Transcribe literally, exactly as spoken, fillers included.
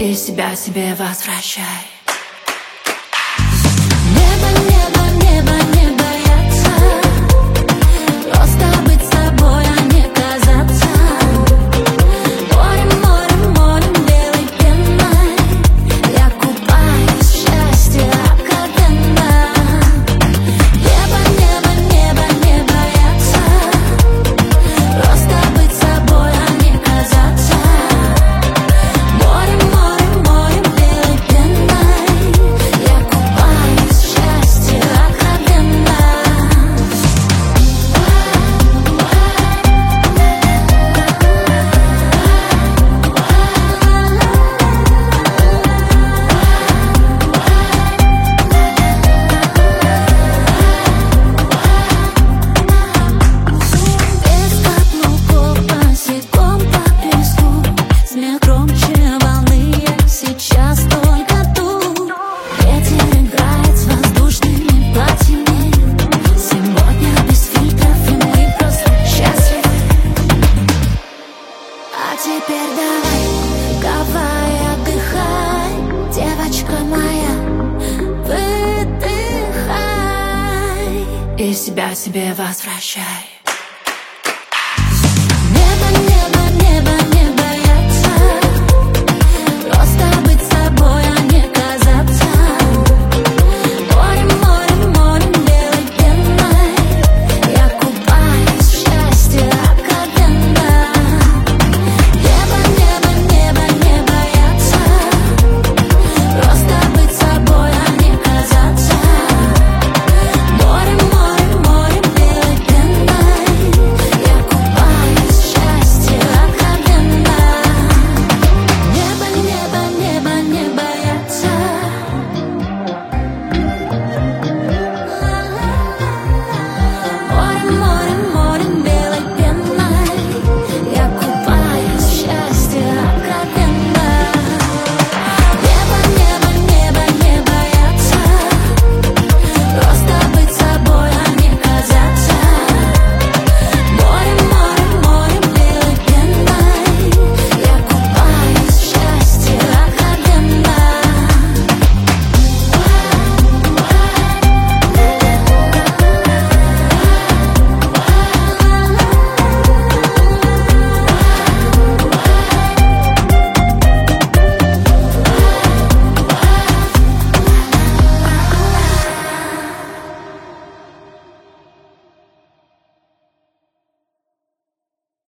и себя себе возвращай. Небо, небо, небо, не бояться, просто быть собой, а не казаться. Морем, морем, морем белой пеной я купаюсь в счастье откровенно. Небо, небо, небо, не бояться, просто быть собой, а не казаться. Морем, морем, морем белой пеной я купаюсь в счастье откровенно. Без каблуков босиком по песку, смех громче волны, я сейчас только тут. Ветер играет с воздушными платьями, сегодня без фильтров, и мы просто счастливы. А теперь давай, давай отдыхай, девочка моя, выдыхай. И себя себе возвращай.